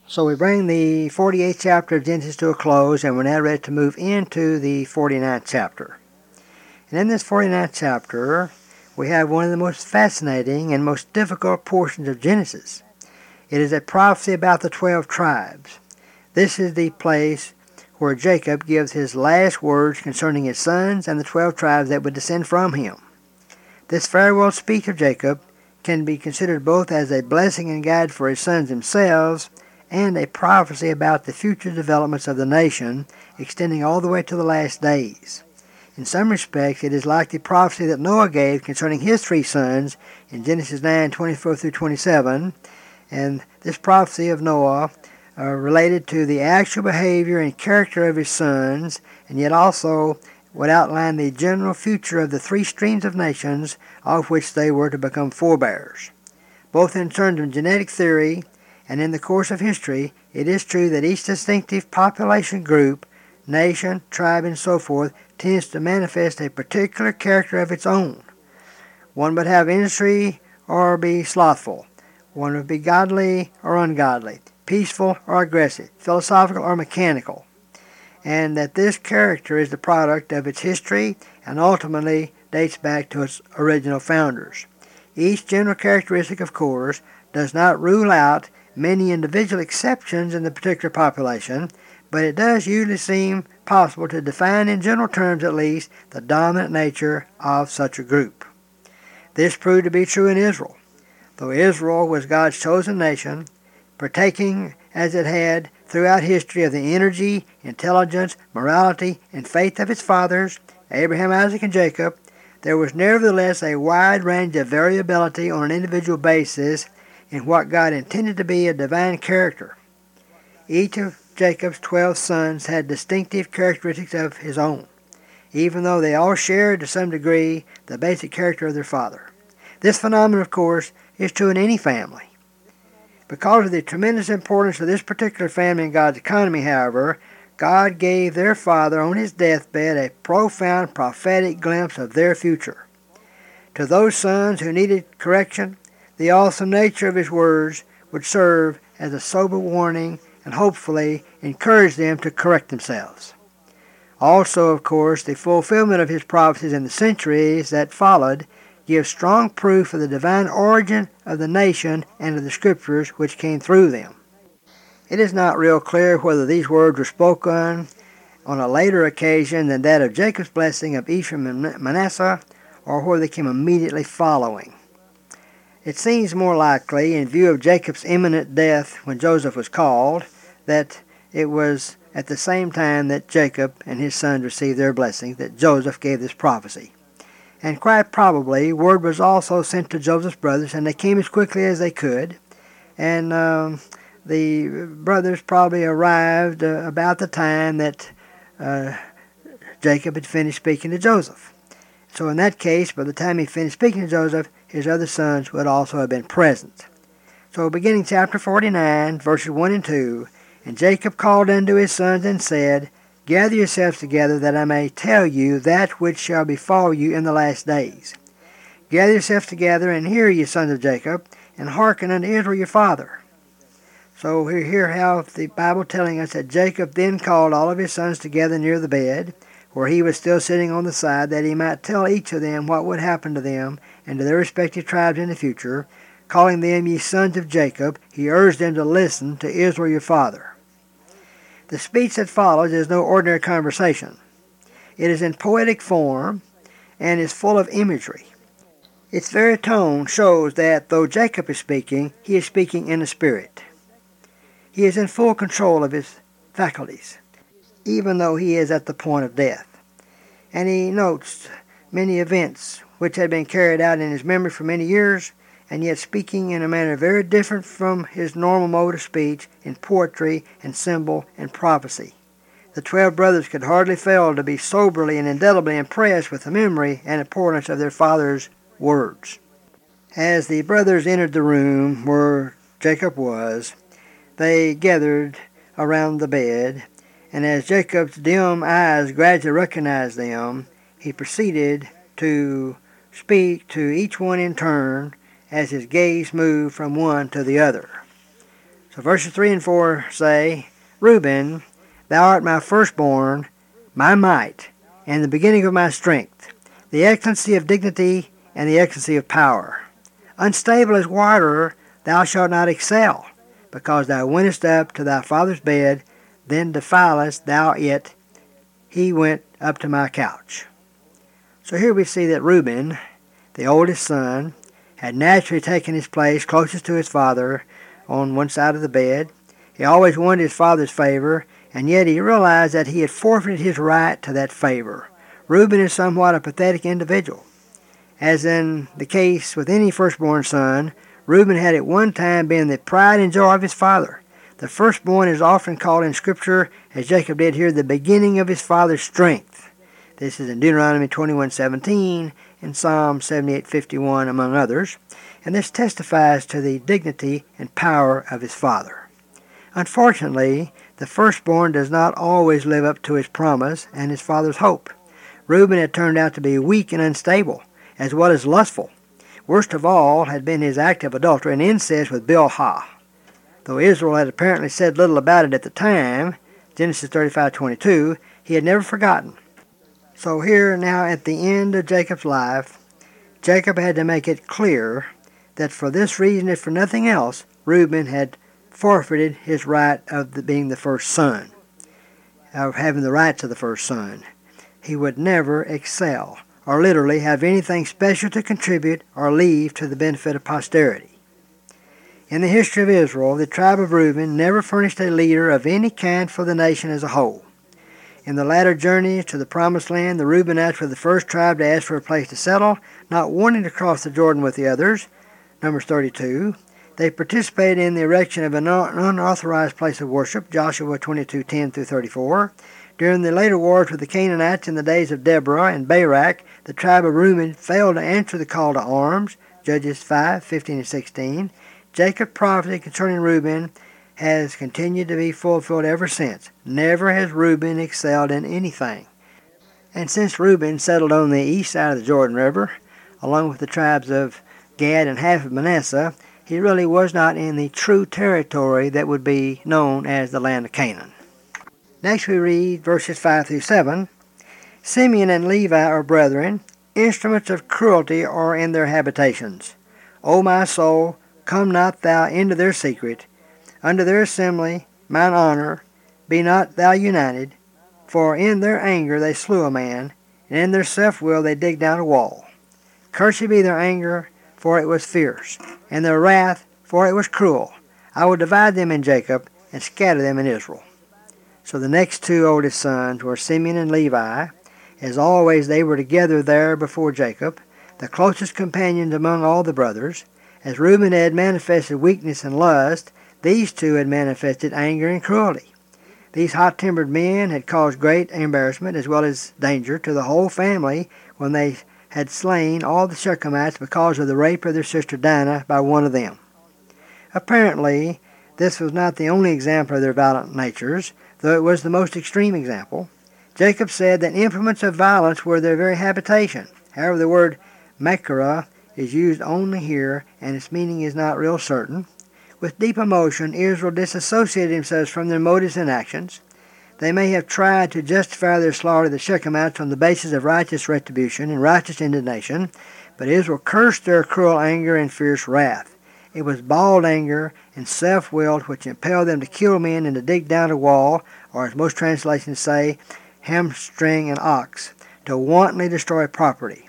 So we bring the 48th chapter of Genesis to a close, and we're now ready to move into the 49th chapter. And in this 49th chapter, we have one of the most fascinating and most difficult portions of Genesis. It is a prophecy about the 12 tribes. This is the place where Jacob gives his last words concerning his sons and the 12 tribes that would descend from him. This farewell speech of Jacob can be considered both as a blessing and guide for his sons themselves and a prophecy about the future developments of the nation, extending all the way to the last days. In some respects, it is like the prophecy that Noah gave concerning his 3 sons in Genesis 9:24 through 27, and this prophecy of Noah related to the actual behavior and character of his sons, and yet also would outline the general future of the 3 streams of nations of which they were to become forebears. Both in terms of genetic theory and in the course of history, it is true that each distinctive population group, nation, tribe, and so forth tends to manifest a particular character of its own. One would have industry or be slothful. One would be godly or ungodly, peaceful or aggressive, philosophical or mechanical, and that this character is the product of its history and ultimately dates back to its original founders. Each general characteristic, of course, does not rule out many individual exceptions in the particular population, but it does usually seem possible to define in general terms at least the dominant nature of such a group. This proved to be true in Israel. Though Israel was God's chosen nation, partaking as it had throughout history of the energy, intelligence, morality, and faith of its fathers, Abraham, Isaac, and Jacob, there was nevertheless a wide range of variability on an individual basis in what God intended to be a divine character. Each of Jacob's 12 sons had distinctive characteristics of his own, even though they all shared to some degree the basic character of their father. This phenomenon, of course, is true in any family. Because of the tremendous importance of this particular family in God's economy, however, God gave their father on his deathbed a profound prophetic glimpse of their future. To those sons who needed correction, the awesome nature of his words would serve as a sober warning and hopefully encourage them to correct themselves. Also, of course, the fulfillment of his prophecies in the centuries that followed gives strong proof of the divine origin of the nation and of the scriptures which came through them. It is not real clear whether these words were spoken on a later occasion than that of Jacob's blessing of Ephraim and Manasseh, or whether they came immediately following. It seems more likely, in view of Jacob's imminent death when Joseph was called, that it was at the same time that Jacob and his sons received their blessing that Joseph gave this prophecy. And quite probably, word was also sent to Joseph's brothers, and they came as quickly as they could. And the brothers probably arrived about the time that Jacob had finished speaking to Joseph. So in that case, by the time he finished speaking to Joseph, his other sons would also have been present. So beginning chapter 49, verses 1 and 2, "And Jacob called unto his sons and said, Gather yourselves together, that I may tell you that which shall befall you in the last days. Gather yourselves together, and hear, ye sons of Jacob, and hearken unto Israel your father." So we hear how the Bible telling us that Jacob then called all of his sons together near the bed, where he was still sitting on the side, that he might tell each of them what would happen to them and to their respective tribes in the future. Calling them ye sons of Jacob, he urged them to listen to Israel your father. The speech that follows is no ordinary conversation. It is in poetic form and is full of imagery. Its very tone shows that though Jacob is speaking, he is speaking in the spirit. He is in full control of his faculties, even though he is at the point of death. And he notes many events which had been carried out in his memory for many years, and yet speaking in a manner very different from his normal mode of speech in poetry and symbol and prophecy. The 12 brothers could hardly fail to be soberly and indelibly impressed with the memory and importance of their father's words. As the brothers entered the room where Jacob was, they gathered around the bed, and as Jacob's dim eyes gradually recognized them, he proceeded to speak to each one in turn as his gaze moved from one to the other. So verses 3 and 4 say, Reuben, thou art my firstborn, my might, and the beginning of my strength, the excellency of dignity and the excellency of power. Unstable as water, thou shalt not excel, because thou wentest up to thy father's bed, then defilest thou it. He went up to my couch. So here we see that Reuben, the oldest son, had naturally taken his place closest to his father on one side of the bed. He always wanted his father's favor, and yet he realized that he had forfeited his right to that favor. Reuben is somewhat a pathetic individual. As in the case with any firstborn son, Reuben had at one time been the pride and joy of his father. The firstborn is often called in Scripture, as Jacob did here, the beginning of his father's strength. This is in Deuteronomy 21:17 and Psalm 78:51, among others, and this testifies to the dignity and power of his father. Unfortunately, the firstborn does not always live up to his promise and his father's hope. Reuben had turned out to be weak and unstable, as well as lustful. Worst of all had been his act of adultery and incest with Bilhah. Though Israel had apparently said little about it at the time, Genesis 35:22, he had never forgotten. So here now at the end of Jacob's life, Jacob had to make it clear that for this reason, if for nothing else, Reuben had forfeited his right of being the first son, of having the rights of the first son. He would never excel, or literally have anything special to contribute or leave to the benefit of posterity. In the history of Israel, the tribe of Reuben never furnished a leader of any kind for the nation as a whole. In the latter journeys to the Promised Land, the Reubenites were the first tribe to ask for a place to settle, not wanting to cross the Jordan with the others, Numbers 32. They participated in the erection of an unauthorized place of worship, Joshua 22:10-34. During the later wars with the Canaanites in the days of Deborah and Barak, the tribe of Reuben failed to answer the call to arms, Judges 5:15-16. Jacob's prophecy concerning Reuben has continued to be fulfilled ever since. Never has Reuben excelled in anything. And since Reuben settled on the east side of the Jordan River, along with the tribes of Gad and half of Manasseh, he really was not in the true territory that would be known as the land of Canaan. Next we read verses 5-7. Simeon and Levi are brethren, instruments of cruelty are in their habitations. O my soul, come not thou into their secret, unto their assembly, mine honor, be not thou united, for in their anger they slew a man, and in their self-will they digged down a wall. Cursed be their anger, for it was fierce, and their wrath, for it was cruel. I will divide them in Jacob, and scatter them in Israel. So the next two oldest sons were Simeon and Levi. As always, they were together there before Jacob, the closest companions among all the brothers. As Reuben had manifested weakness and lust, these two had manifested anger and cruelty. These hot-tempered men had caused great embarrassment as well as danger to the whole family when they had slain all the Shechemites because of the rape of their sister Dinah by one of them. Apparently, this was not the only example of their violent natures, though it was the most extreme example. Jacob said that implements of violence were their very habitation. However, the word Makara is used only here, and its meaning is not real certain. With deep emotion, Israel disassociated themselves from their motives and actions. They may have tried to justify their slaughter of the Shechemites on the basis of righteous retribution and righteous indignation, but Israel cursed their cruel anger and fierce wrath. It was bald anger and self-willed which impelled them to kill men and to dig down a wall, or as most translations say, hamstring an ox, to wantonly destroy property.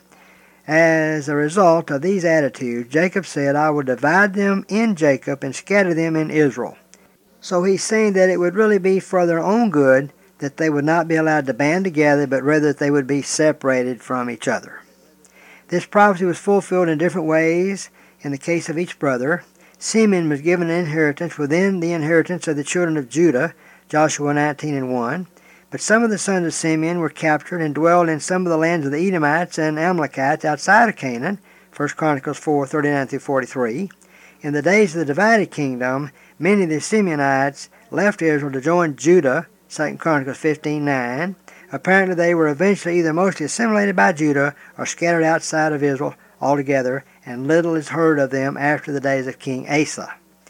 As a result of these attitudes, Jacob said, I will divide them in Jacob and scatter them in Israel. So he's saying that it would really be for their own good that they would not be allowed to band together, but rather that they would be separated from each other. This prophecy was fulfilled in different ways in the case of each brother. Simeon was given an inheritance within the inheritance of the children of Judah, Joshua 19:1. But some of the sons of Simeon were captured and dwelled in some of the lands of the Edomites and Amalekites outside of Canaan, 1 Chronicles 4:39-43. In the days of the divided kingdom, many of the Simeonites left Israel to join Judah, 2 Chronicles 15:9. Apparently they were eventually either mostly assimilated by Judah or scattered outside of Israel altogether, and little is heard of them after the days of King Asa.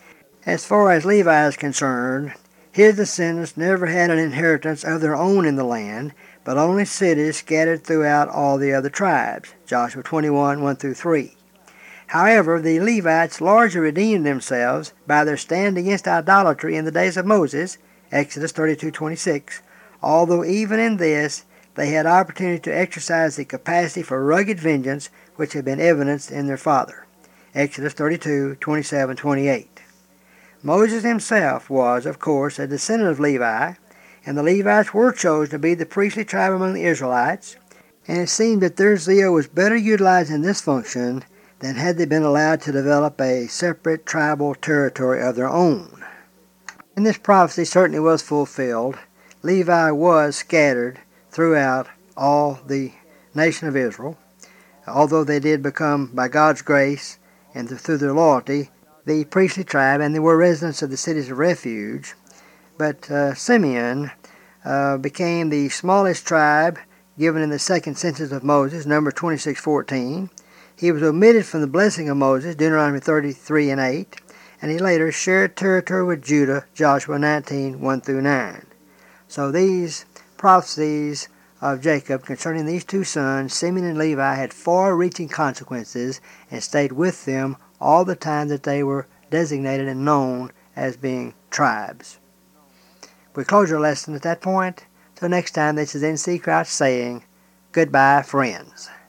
As far as Levi is concerned, his descendants never had an inheritance of their own in the land, but only cities scattered throughout all the other tribes. Joshua 21, 1 through 3. However, the Levites largely redeemed themselves by their stand against idolatry in the days of Moses, Exodus 32:26, although even in this they had opportunity to exercise the capacity for rugged vengeance which had been evidenced in their father, Exodus 32:27-28. Moses himself was, of course, a descendant of Levi, and the Levites were chosen to be the priestly tribe among the Israelites, and it seemed that their zeal was better utilized in this function than had they been allowed to develop a separate tribal territory of their own. And this prophecy certainly was fulfilled. Levi was scattered throughout all the nation of Israel, although they did become, by God's grace and through their loyalty, the priestly tribe, and they were residents of the cities of refuge. But Simeon became the smallest tribe given in the second census of Moses, Numbers 26:14. He was omitted from the blessing of Moses, Deuteronomy 33:8, and he later shared territory with Judah, Joshua 19:1 through 9. So these prophecies of Jacob concerning these two sons, Simeon and Levi, had far-reaching consequences and stayed with them all the time that they were designated and known as being tribes. We close our lesson at that point. Till next time, this is N.C. Crouch saying, goodbye, friends.